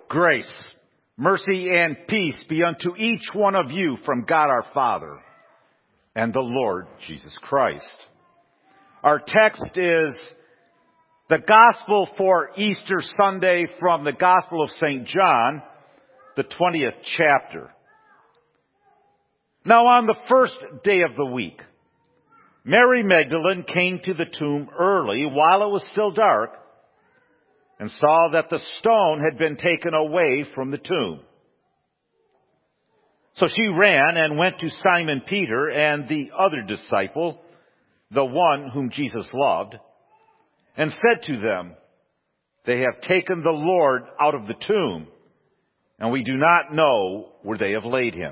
Grace, mercy, and peace be unto each one of you from God our Father and the Lord Jesus Christ. Our text is the Gospel for Easter Sunday from the Gospel of St. John, the 20th chapter. Now on the first day of the week, Mary Magdalene came to the tomb early while it was still dark and saw that the stone had been taken away from the tomb. So she ran and went to Simon Peter and the other disciple, the one whom Jesus loved, and said to them, "They have taken the Lord out of the tomb, and we do not know where they have laid him."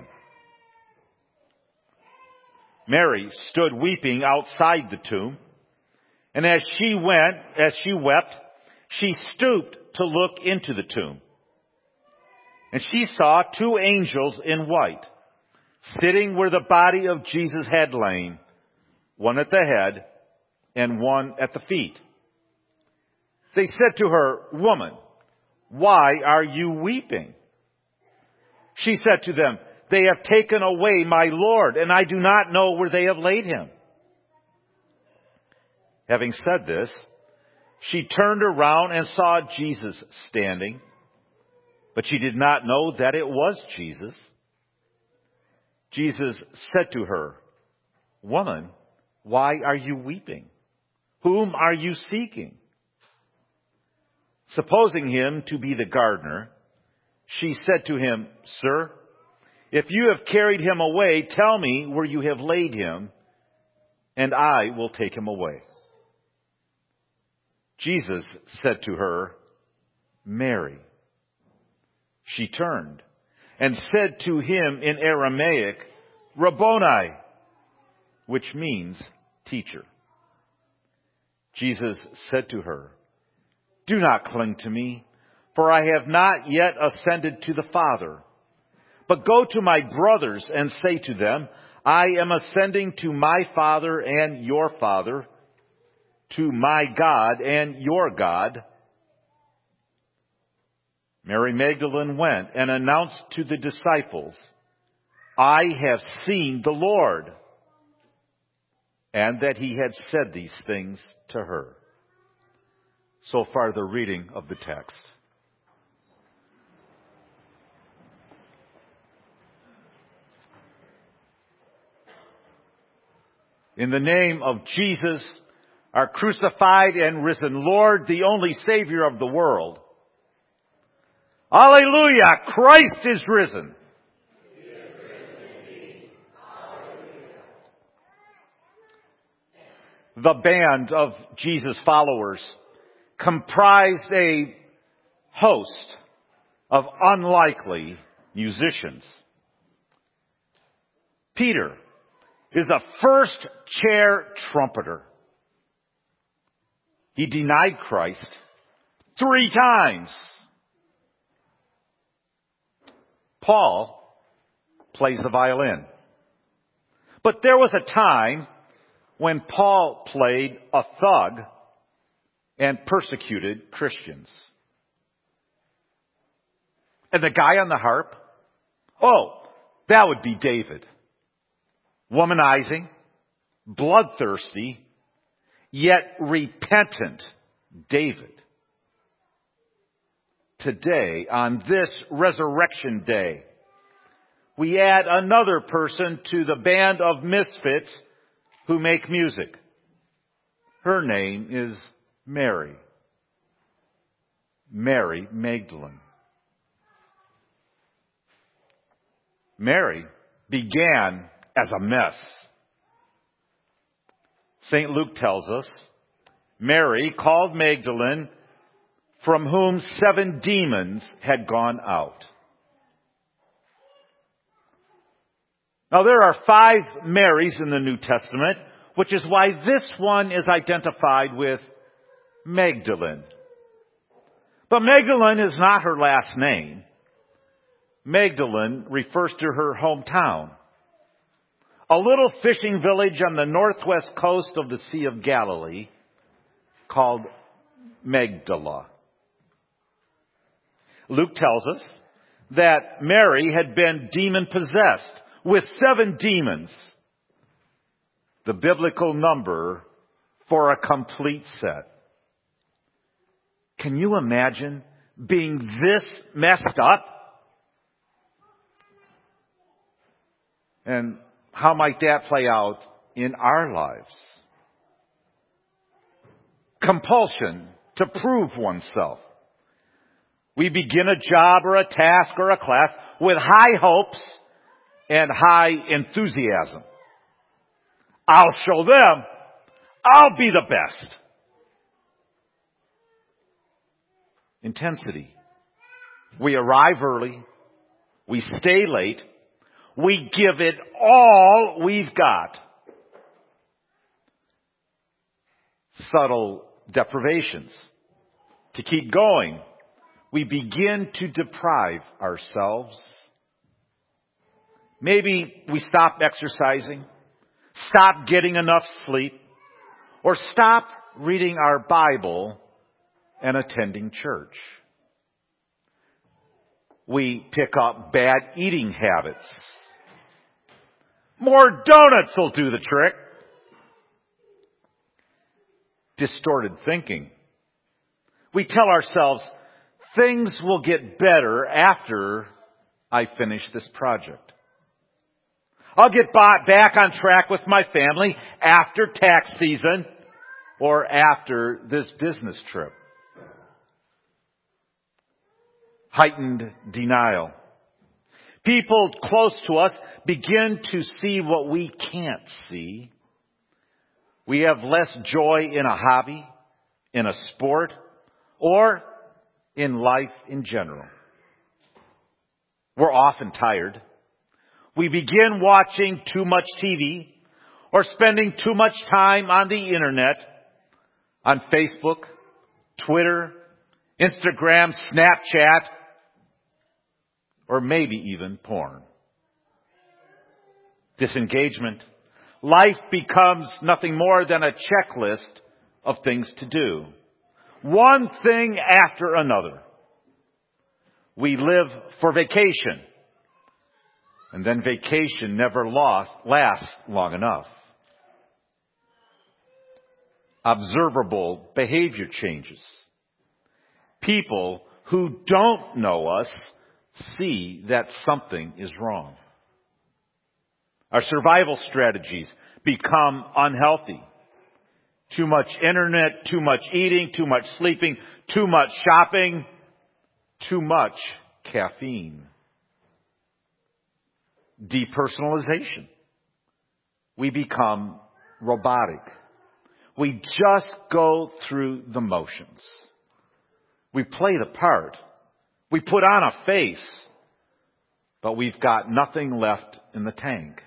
Mary stood weeping outside the tomb, and as she wept, she stooped to look into the tomb. And she saw two angels in white, sitting where the body of Jesus had lain, one at the head and one at the feet. They said to her, "Woman, why are you weeping?" She said to them, "They have taken away my Lord, and I do not know where they have laid him." Having said this, she turned around and saw Jesus standing, but she did not know that it was Jesus. Jesus said to her, "Woman, why are you weeping? Whom are you seeking?" Supposing him to be the gardener, she said to him, "Sir, if you have carried him away, tell me where you have laid him, and I will take him away." Jesus said to her, "Mary." She turned and said to him in Aramaic, "Rabboni," which means teacher. Jesus said to her, "Do not cling to me, for I have not yet ascended to the Father. But go to my brothers and say to them, I am ascending to my Father and your Father, to my God and your God." Mary Magdalene went and announced to the disciples, "I have seen the Lord," and that he had said these things to her. So far, the reading of the text. In the name of Jesus, our crucified and risen Lord, the only Savior of the world. Alleluia! Christ is risen. He is risen indeed. Alleluia. The band of Jesus followers comprised a host of unlikely musicians. Peter is a first-chair trumpeter. He denied Christ 3 times. Paul plays the violin. But there was a time when Paul played a thug and persecuted Christians. And the guy on the harp? Oh, that would be David. Womanizing, bloodthirsty, yet repentant David. Today, on this resurrection day, we add another person to the band of misfits who make music. Her name is Mary. Mary Magdalene. Mary began as a mess. St. Luke tells us, Mary called Magdalene, from whom 7 demons had gone out. Now there are 5 Marys in the New Testament, which is why this one is identified with Magdalene. But Magdalene is not her last name. Magdalene refers to her hometown, a little fishing village on the northwest coast of the Sea of Galilee called Magdala. Luke tells us that Mary had been demon-possessed with 7 demons, the biblical number for a complete set. Can you imagine being this messed up? And how might that play out in our lives? Compulsion to prove oneself. We begin a job or a task or a class with high hopes and high enthusiasm. I'll show them. I'll be the best. Intensity. We arrive early. We stay late. We give it all we've got. Subtle deprivations. To keep going, we begin to deprive ourselves. Maybe we stop exercising, stop getting enough sleep, or stop reading our Bible and attending church. We pick up bad eating habits. More donuts will do the trick. Distorted thinking. We tell ourselves, things will get better after I finish this project. I'll get back on track with my family after tax season or after this business trip. Heightened denial. People close to us begin to see what we can't see. We have less joy in a hobby, in a sport, or in life in general. We're often tired. We begin watching too much TV or spending too much time on the internet, on Facebook, Twitter, Instagram, Snapchat, or maybe even porn. Disengagement. Life becomes nothing more than a checklist of things to do. One thing after another. We live for vacation. And then vacation never lasts long enough. Observable behavior changes. People who don't know us see that something is wrong. Our survival strategies become unhealthy. Too much internet, too much eating, too much sleeping, too much shopping, too much caffeine. Depersonalization. We become robotic. We just go through the motions. We play the part. We put on a face, but we've got nothing left in the tank.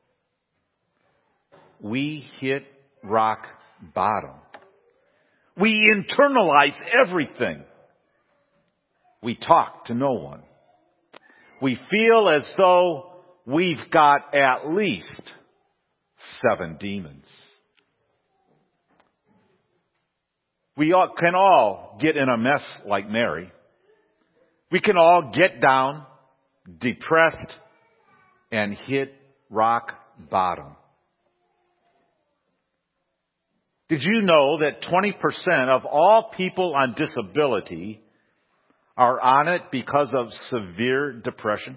We hit rock bottom. We internalize everything. We talk to no one. We feel as though we've got at least 7 demons. We can all get in a mess like Mary. We can all get down, depressed, and hit rock bottom. Did you know that 20% of all people on disability are on it because of severe depression?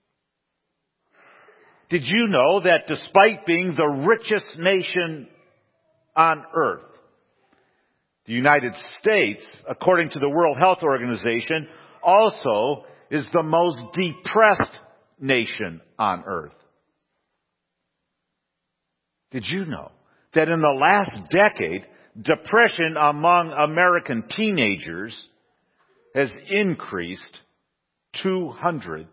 Did you know that despite being the richest nation on earth, the United States, according to the World Health Organization, also is the most depressed nation on earth? Did you know that in the last decade, depression among American teenagers has increased 200%?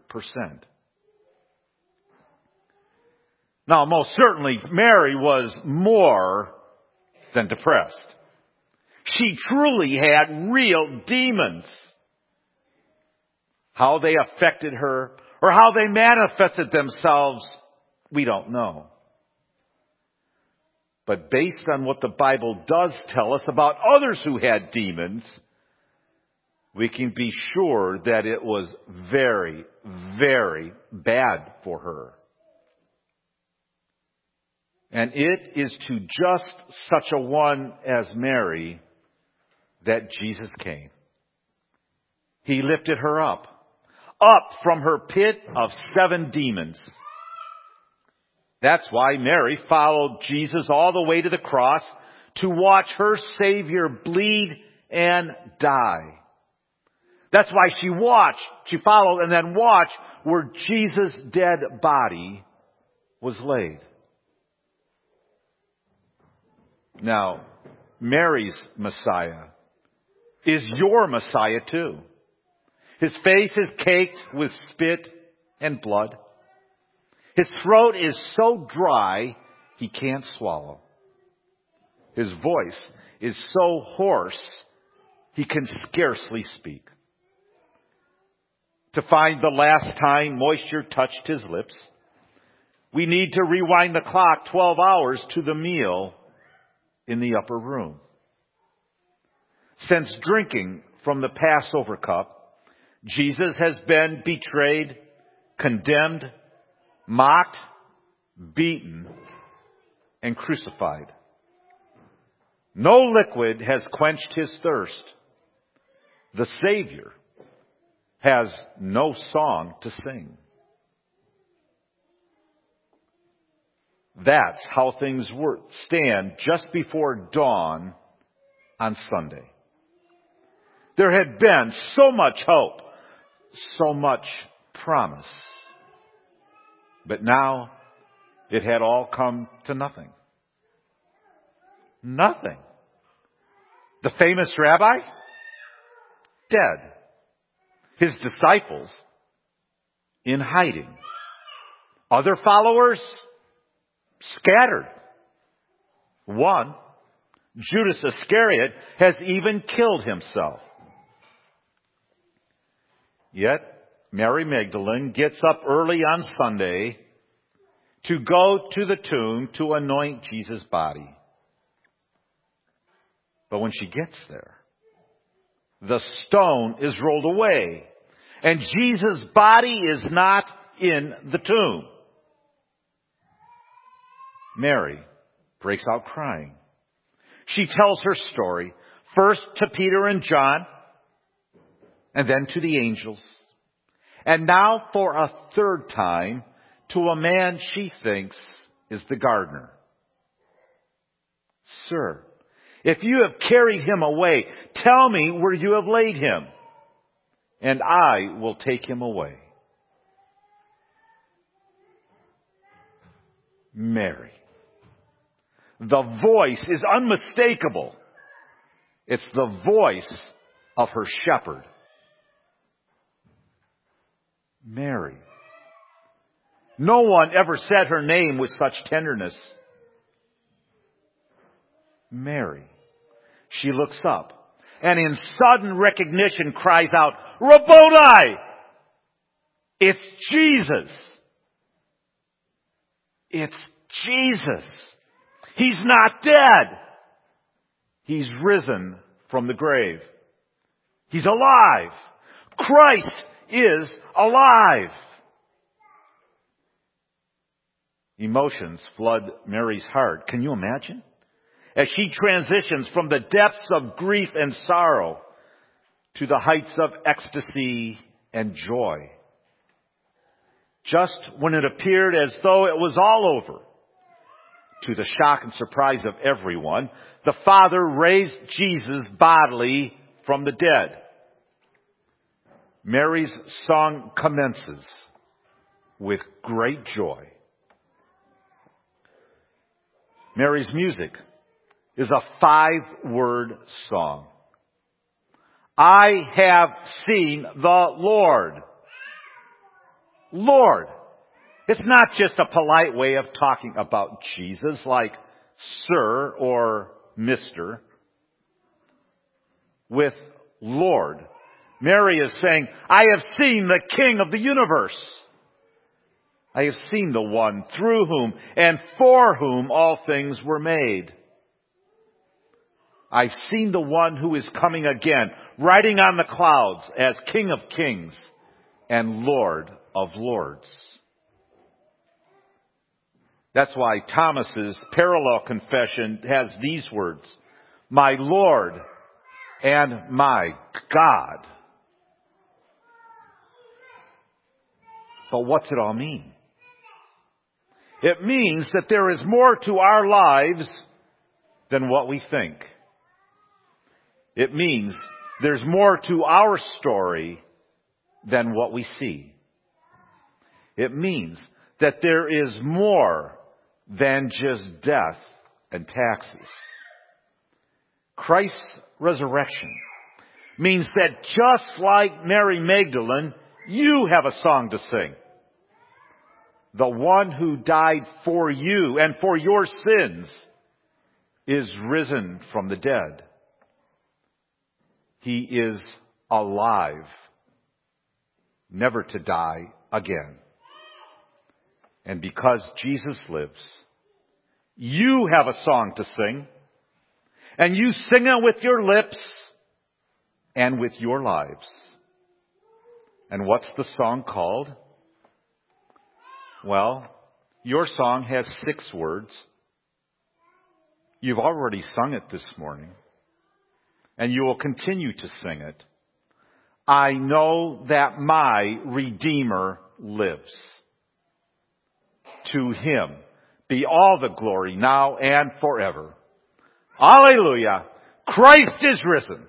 Now, most certainly, Mary was more than depressed. She truly had real demons. How they affected her or how they manifested themselves, we don't know. But based on what the Bible does tell us about others who had demons, we can be sure that it was very, very bad for her. And it is to just such a one as Mary that Jesus came. He lifted her up from her pit of 7 demons. That's why Mary followed Jesus all the way to the cross to watch her Savior bleed and die. That's why she followed and then watched where Jesus' dead body was laid. Now, Mary's Messiah is your Messiah too. His face is caked with spit and blood. His throat is so dry he can't swallow. His voice is so hoarse he can scarcely speak. To find the last time moisture touched his lips, we need to rewind the clock 12 hours to the meal in the upper room. Since drinking from the Passover cup, Jesus has been betrayed, condemned, mocked, beaten, and crucified. No liquid has quenched his thirst. The Savior has no song to sing. That's how things stand just before dawn on Sunday. There had been so much hope, so much promise. But now it had all come to nothing. Nothing. The famous rabbi? Dead. His disciples? In hiding. Other followers? Scattered. One, Judas Iscariot, has even killed himself. Yet, Mary Magdalene gets up early on Sunday to go to the tomb to anoint Jesus' body. But when she gets there, the stone is rolled away, and Jesus' body is not in the tomb. Mary breaks out crying. She tells her story, first to Peter and John, and then to the angels. And now for a third time to a man she thinks is the gardener. Sir, if you have carried him away, tell me where you have laid him, and I will take him away. Mary. The voice is unmistakable. It's the voice of her shepherd. Mary. No one ever said her name with such tenderness. Mary. She looks up and in sudden recognition cries out, Rabboni! It's Jesus. It's Jesus. He's not dead. He's risen from the grave. He's alive. Christ is alive. Emotions flood Mary's heart. Can you imagine? As she transitions from the depths of grief and sorrow to the heights of ecstasy and joy. Just when it appeared as though it was all over, to the shock and surprise of everyone, the Father raised Jesus bodily from the dead. Mary's song commences with great joy. Mary's music is a 5-word song. I have seen the Lord. Lord. It's not just a polite way of talking about Jesus like sir or mister. With Lord, Mary is saying, I have seen the King of the universe. I have seen the one through whom and for whom all things were made. I've seen the one who is coming again, riding on the clouds as King of Kings and Lord of Lords. That's why Thomas's parallel confession has these words, my Lord and my God. But what's it all mean? It means that there is more to our lives than what we think. It means there's more to our story than what we see. It means that there is more than just death and taxes. Christ's resurrection means that just like Mary Magdalene, you have a song to sing. The one who died for you and for your sins is risen from the dead. He is alive, never to die again. And because Jesus lives, you have a song to sing. And you sing it with your lips and with your lives. And what's the song called? Well, your song has 6 words. You've already sung it this morning. And you will continue to sing it. I know that my Redeemer lives. To Him be all the glory now and forever. Alleluia! Christ is risen.